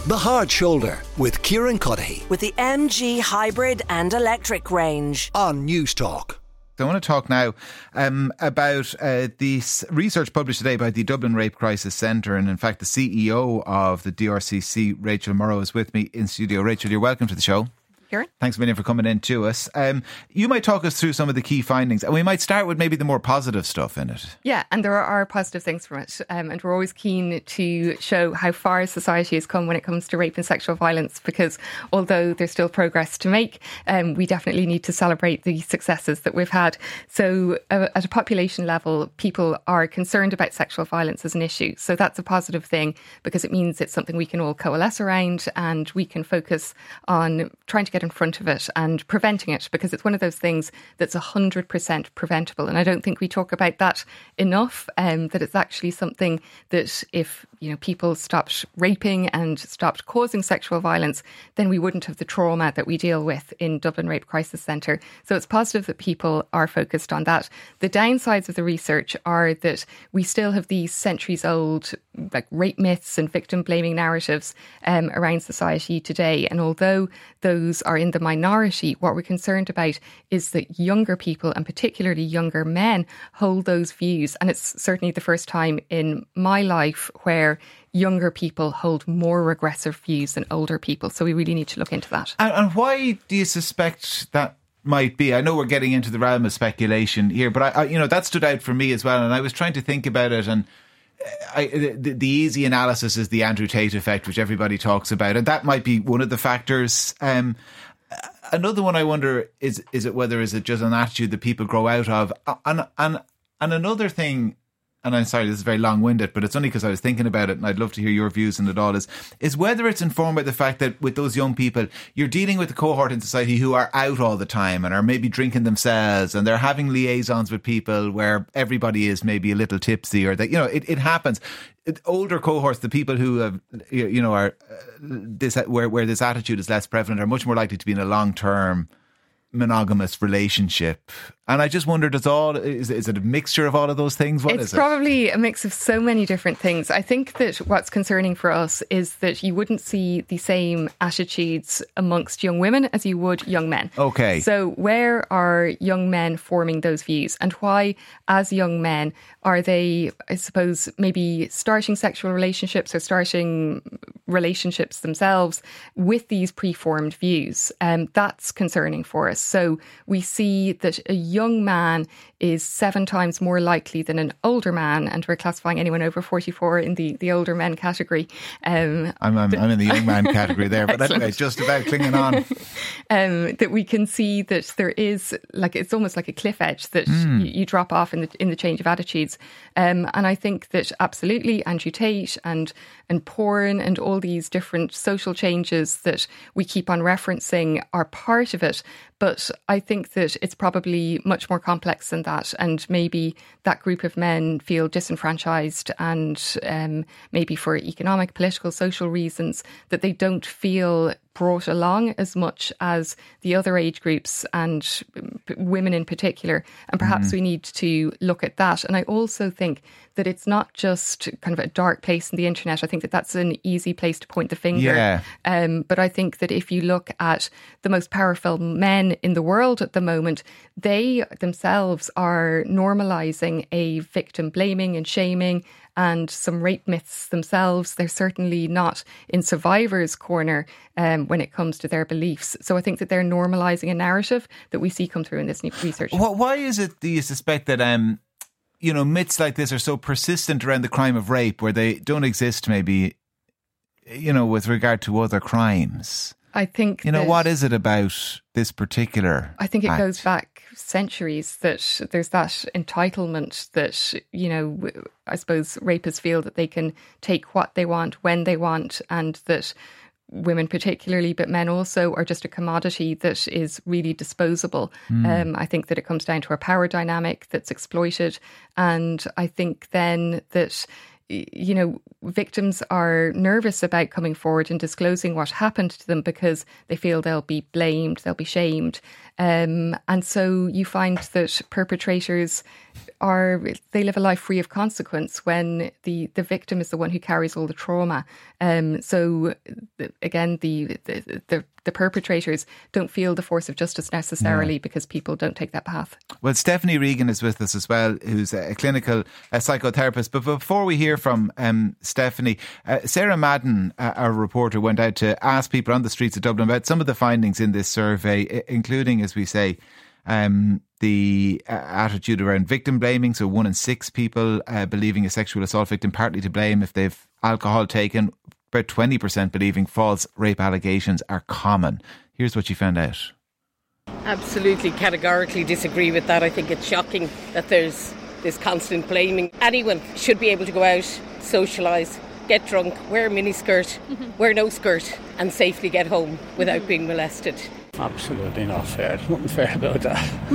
The Hard Shoulder with Kieran Cuddihy with the MG hybrid and electric range on News Talk. I want to talk now about this research published today by the Dublin Rape Crisis Centre, and in fact the CEO of the DRCC, Rachel Murrow, is with me in studio. Rachel, you're welcome to the show. Kieran. Thanks a million for coming in to us. You might talk us through some of the key findings, and we might start with maybe the more positive stuff in it. Yeah, and there are positive things from it, and we're always keen to show how far society has come when it comes to rape and sexual violence, because although there's still progress to make, we definitely need to celebrate the successes that we've had. So at a population level, people are concerned about sexual violence as an issue. So that's a positive thing, because it means it's something we can all coalesce around, and we can focus on trying to get in front of it and preventing it, because it's one of those things that's 100% preventable. And I don't think we talk about that enough, that it's actually something that if people stopped raping and stopped causing sexual violence, then we wouldn't have the trauma that we deal with in Dublin Rape Crisis Centre. So it's positive that people are focused on that. The downsides of the research are that we still have these centuries-old rape myths and victim-blaming narratives around society today. And although those are in the minority, what we're concerned about is that younger people, and particularly younger men, hold those views. And it's certainly the first time in my life where younger people hold more regressive views than older people. So we really need to look into that. And why do you suspect that might be? I know we're getting into the realm of speculation here, but I that stood out for me as well. And I was trying to think about it, and the easy analysis is the Andrew Tate effect, which everybody talks about, and that might be one of the factors. Another one I wonder is it just an attitude that people grow out of, and another thing. And I'm sorry, this is very long-winded, but it's only because I was thinking about it, and I'd love to hear your views on it all, is whether it's informed by the fact that with those young people, you're dealing with a cohort in society who are out all the time and are maybe drinking themselves, and they're having liaisons with people where everybody is maybe a little tipsy, or that, it happens. Older cohorts, the people who have, are this, where this attitude is less prevalent, are much more likely to be in a long-term monogamous relationship. And I just wondered, is it a mixture of all of those things? It's probably a mix of so many different things. I think that what's concerning for us is that you wouldn't see the same attitudes amongst young women as you would young men. Okay. So where are young men forming those views, and why, as young men, are they, I suppose, maybe starting sexual relationships or starting relationships themselves with these preformed views? That's concerning for us. So we see that a young man is 7 times more likely than an older man, and we're classifying anyone over 44 in the older men category. I'm in the young man category there, but anyway, just about clinging on. That we can see that there is, it's almost like a cliff edge that you drop off in the change of attitudes. And I think that absolutely Andrew Tate and porn and all these different social changes that we keep on referencing are part of it. But I think that it's probably much more complex than that. And maybe that group of men feel disenfranchised, and maybe for economic, political, social reasons, that they don't feel brought along as much as the other age groups, and women in particular. And perhaps we need to look at that. And I also think that it's not just kind of a dark place in the internet. I think that that's an easy place to point the finger. Yeah. But I think that if you look at the most powerful men in the world at the moment, they themselves are normalising a victim blaming and shaming and some rape myths themselves. They're certainly not in survivors' corner when it comes to their beliefs. So I think that they're normalising a narrative that we see come through in this new research. Why is it, do you suspect, that myths like this are so persistent around the crime of rape, where they don't exist maybe, with regard to other crimes? I think what is it about this particular I think it act? goes back centuries, that there's that entitlement that, I suppose rapists feel that they can take what they want when they want, and that women particularly, but men also, are just a commodity that is really disposable. I think that it comes down to a power dynamic that's exploited. And I think then that victims are nervous about coming forward and disclosing what happened to them because they feel they'll be blamed, they'll be shamed. And so you find that perpetrators they live a life free of consequence when the victim is the one who carries all the trauma. So again, the perpetrators don't feel the force of justice necessarily because people don't take that path. Well, Stephanie Regan is with us as well, who's a clinical psychotherapist. But before we hear from Stephanie, Sarah Madden, our reporter, went out to ask people on the streets of Dublin about some of the findings in this survey, including, as we say, the attitude around victim blaming. So 1 in 6 people believing a sexual assault victim partly to blame if they've alcohol taken. About 20% believing false rape allegations are common. Here's what she found out. Absolutely, categorically disagree with that. I think it's shocking that there's this constant blaming. Anyone should be able to go out, socialise, get drunk, wear a miniskirt, wear no skirt and safely get home without being molested. Absolutely not fair. There's nothing fair about that.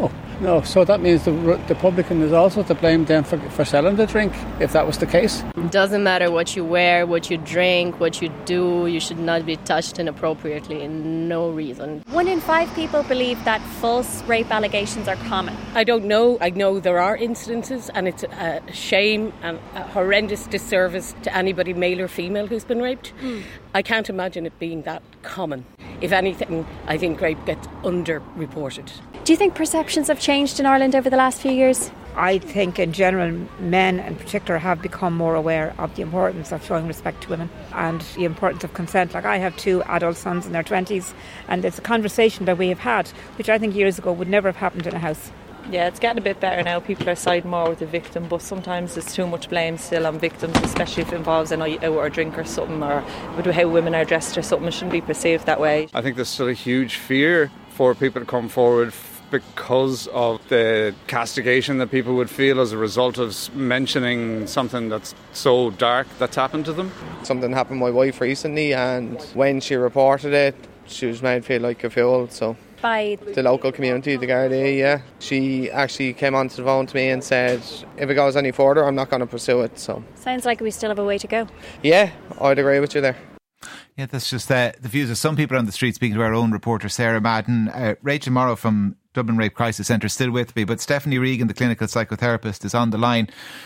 No. So that means the publican is also to blame then for selling the drink, if that was the case. It doesn't matter what you wear, what you drink, what you do. You should not be touched inappropriately in no reason. 1 in 5 people believe that false rape allegations are common. I don't know. I know there are incidences, and it's a shame and a horrendous disservice to anybody, male or female, who's been raped. I can't imagine it being that common. If anything, I think rape gets under-reported. Do you think perceptions have changed in Ireland over the last few years? I think in general men in particular have become more aware of the importance of showing respect to women and the importance of consent. Like, I have 2 adult sons in their 20s, and it's a conversation that we have had, which I think years ago would never have happened in a house. Yeah, it's getting a bit better now. People are siding more with the victim, but sometimes there's too much blame still on victims, especially if it involves a night out or a drink or something, or with how women are dressed or something. It shouldn't be perceived that way. I think there's still a huge fear for people to come forward because of the castigation that people would feel as a result of mentioning something that's so dark that's happened to them. Something happened to my wife recently, and when she reported it, she was made feel like a fool, so... By the local community, the Gardaí, yeah. She actually came onto the phone to me and said, if it goes any further, I'm not going to pursue it. So sounds like we still have a way to go. Yeah, I'd agree with you there. Yeah, that's just the views of some people on the street, speaking to our own reporter, Sarah Madden. Rachel Morrow from Dublin Rape Crisis Centre is still with me, but Stephanie Regan, the clinical psychotherapist, is on the line.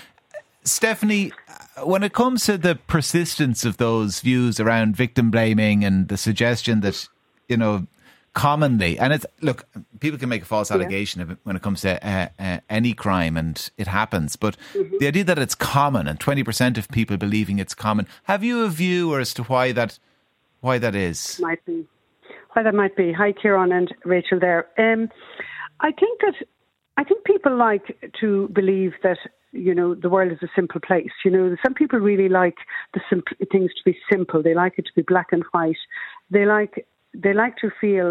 Stephanie, when it comes to the persistence of those views around victim blaming and the suggestion that, commonly, and it's, look, people can make a false allegation when it comes to any crime, and it happens, but the idea that it's common and 20% of people believing it's common, have you a view as to why that is? Why that might be. Hi, Kieran and Rachel there. I think people like to believe that the world is a simple place. Some people really like things to be simple. They like it to be black and white. They like to feel,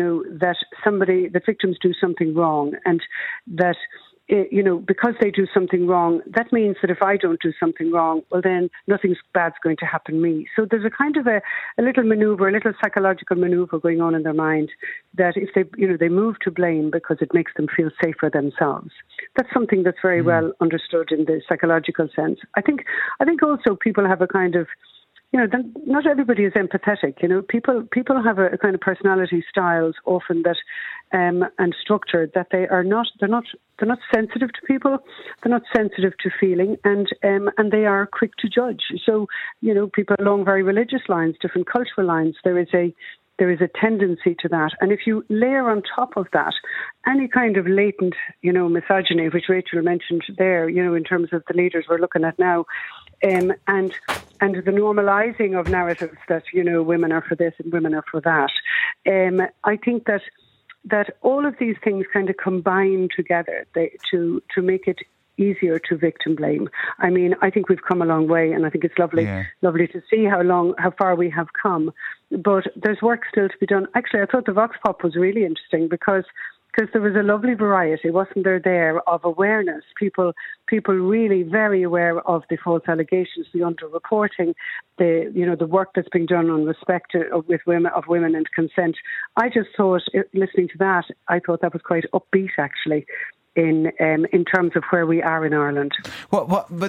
that victims do something wrong, and that, because they do something wrong, that means that if I don't do something wrong, well, then nothing bad's going to happen to me. So there's a kind of a little maneuver, a little psychological maneuver going on in their mind that if they move to blame because it makes them feel safer themselves. That's something that's very well understood in the psychological sense. I think also people have a kind of, not everybody is empathetic. People have a kind of personality styles often that, and structure that they're not sensitive to people. They're not sensitive to feeling, and they are quick to judge. So, people along very religious lines, different cultural lines, there is a tendency to that. And if you layer on top of that any kind of latent, misogyny, which Rachel mentioned there, in terms of the leaders we're looking at now, and the normalising of narratives that, women are for this and women are for that. I think that all of these things kind of combine together to make it easier to victim blame. I mean, I think we've come a long way, and I think it's lovely to see how far we have come. But there's work still to be done. Actually, I thought the Vox Pop was really interesting because there was a lovely variety, wasn't there, of awareness. People really very aware of the false allegations, the underreporting, the work that's being done on respect of women and consent. I just thought, listening to that, I thought that was quite upbeat, actually, in terms of where we are in Ireland. But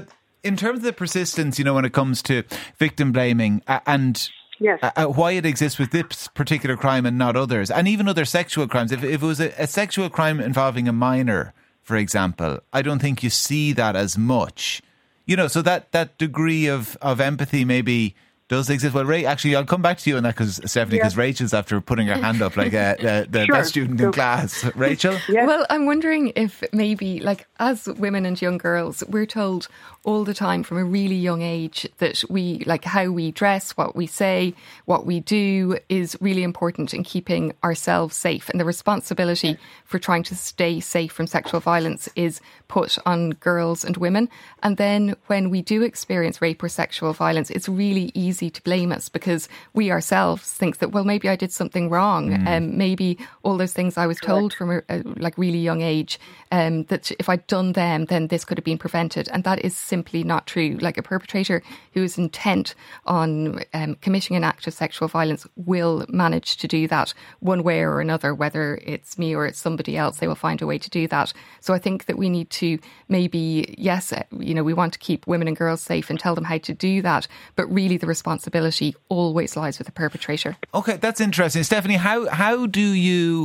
In terms of the persistence, when it comes to victim blaming and yes. Why it exists with this particular crime and not others, and even other sexual crimes. If it was a sexual crime involving a minor, for example, I don't think you see that as much. So that degree of empathy maybe does exist. Well, Ray, actually, I'll come back to you on that, Stephanie, because Rachel's after putting her hand up like the best student in class. Rachel? Yes. Well, I'm wondering if maybe, as women and young girls, we're told all the time from a really young age that how we dress, what we say, what we do is really important in keeping ourselves safe. And the responsibility for trying to stay safe from sexual violence is put on girls and women. And then when we do experience rape or sexual violence, it's really easy to blame us because we ourselves think that, well, maybe I did something wrong. Maybe all those things I was told from a really young age, that if I'd done them, then this could have been prevented. And that is simply not true. Like, a perpetrator who is intent on committing an act of sexual violence will manage to do that one way or another, whether it's me or it's somebody else, they will find a way to do that. So I think that we need to maybe, yes, we want to keep women and girls safe and tell them how to do that, but really the responsibility always lies with the perpetrator. Okay, that's interesting. Stephanie, how do you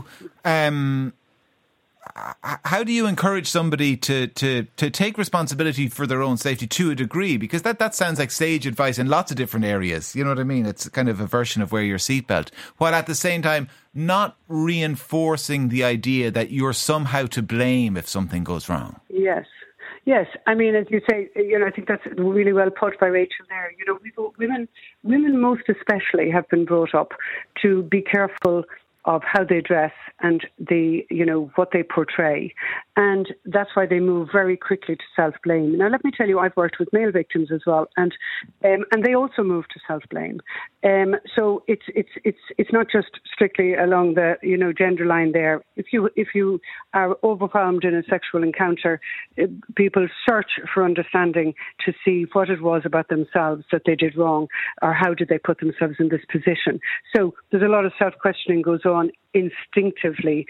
encourage somebody to take responsibility for their own safety to a degree? Because that sounds like sage advice in lots of different areas. You know what I mean? It's kind of a version of wear your seatbelt, while at the same time not reinforcing the idea that you're somehow to blame if something goes wrong. Yes. I mean, as you say, I think that's really well put by Rachel there. Women most especially have been brought up to be careful of how they dress and what they portray. And that's why they move very quickly to self-blame. Now, let me tell you, I've worked with male victims as well, and they also move to self-blame. So it's not just strictly along the gender line there. If you are overwhelmed in a sexual encounter, people search for understanding to see what it was about themselves that they did wrong, or how did they put themselves in this position. So there's a lot of self-questioning goes on instinctively,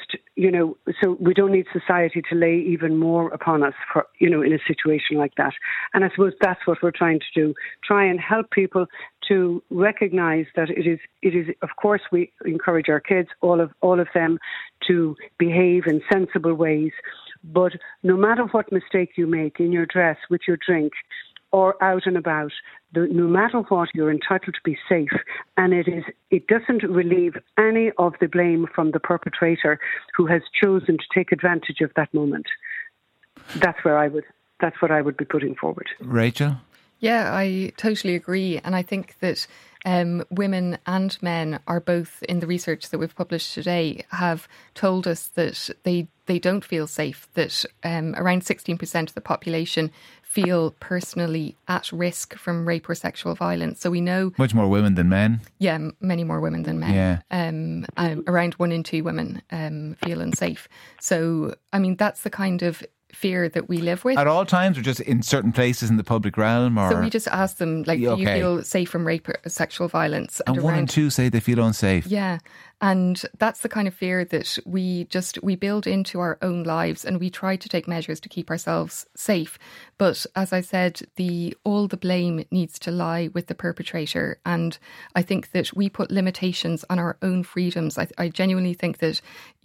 so we don't need society to lay even more upon us for, in a situation like that. And I suppose that's what we're trying to do, try and help people to recognise that it is, of course, we encourage our kids, all of them, to behave in sensible ways. But no matter what mistake you make in your dress, with your drink, or out and about, no matter what, you're entitled to be safe. And it doesn't relieve any of the blame from the perpetrator who has chosen to take advantage of that moment. That's what I would be putting forward. Rachel? Yeah, I totally agree. And I think that women and men are both, in the research that we've published today, have told us that they don't feel safe, that around 16% of the population feel personally at risk from rape or sexual violence. So we know... Much more women than men. Yeah, many more women than men. Yeah. Around 1 in 2 women feel unsafe. So, I mean, that's the kind of fear that we live with. At all times, or just in certain places in the public realm? Or? So we just ask them, do you feel safe from rape or sexual violence? And 1 in 2 say they feel unsafe. Yeah. And that's the kind of fear that we build into our own lives, and we try to take measures to keep ourselves safe. But as I said, all the blame needs to lie with the perpetrator. And I think that we put limitations on our own freedoms. I genuinely think that,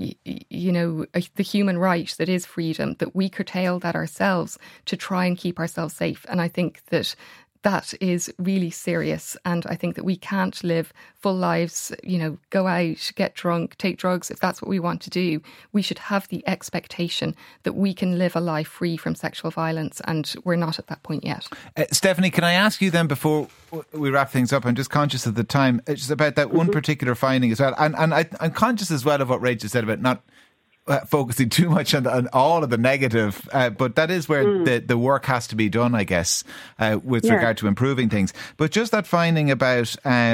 the human right that is freedom, that we curtail that ourselves to try and keep ourselves safe. And I think that is really serious. And I think that we can't live full lives, go out, get drunk, take drugs. If that's what we want to do, we should have the expectation that we can live a life free from sexual violence. And we're not at that point yet. Stephanie, can I ask you then, before we wrap things up, I'm just conscious of the time, just about that one particular finding as well. And I'm conscious as well of what Rachel said about not focusing too much on all of the negative, but that is where the work has to be done, I guess, with regard to improving things. But just that finding about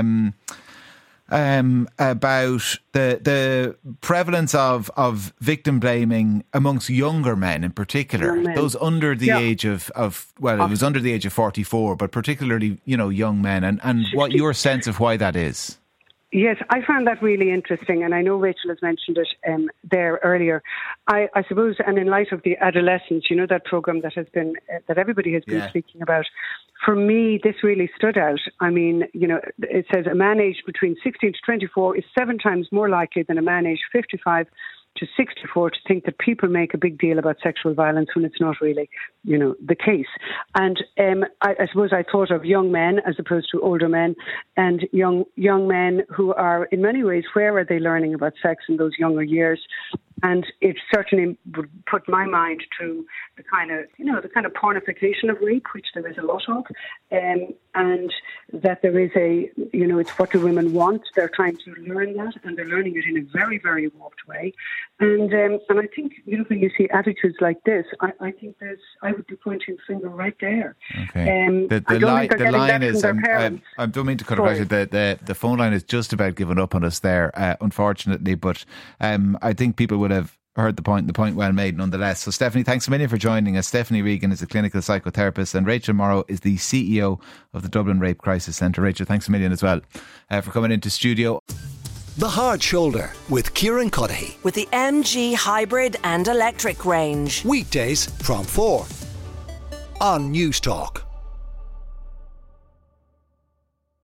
the prevalence of victim blaming amongst younger men in particular, those under the age of it was under the age of 44, but particularly young men, and what your sense of why that is. Yes, I found that really interesting, and I know Rachel has mentioned it there earlier. I suppose, and in light of the adolescence, that program that has been that everybody has been speaking about, for me, this really stood out. I mean, it says a man aged between 16 to 24 is 7 times more likely than a man aged 55 to 64 to think that people make a big deal about sexual violence when it's not really, the case. And I suppose I thought of young men as opposed to older men, and young men who are, in many ways, where are they learning about sex in those younger years? And it certainly would put my mind to the kind of pornification of rape, which there is a lot of, and that there is it's what do women want? They're trying to learn that, and they're learning it in a very, very warped way. And I think, when you see attitudes like this, I think I would be pointing the finger right there. Okay. The line is, I don't mean to cut across you, the phone line is just about giving up on us there, unfortunately, but I think people would have heard the point well made nonetheless. So Stephanie, thanks a million for joining us. Stephanie Regan is a clinical psychotherapist, and Rachel Morrow is the CEO of the Dublin Rape Crisis Centre. Rachel, thanks a million as well for coming into studio. The Hard Shoulder with Kieran Cuddihy. With the MG hybrid and electric range. Weekdays from 4 on News Talk.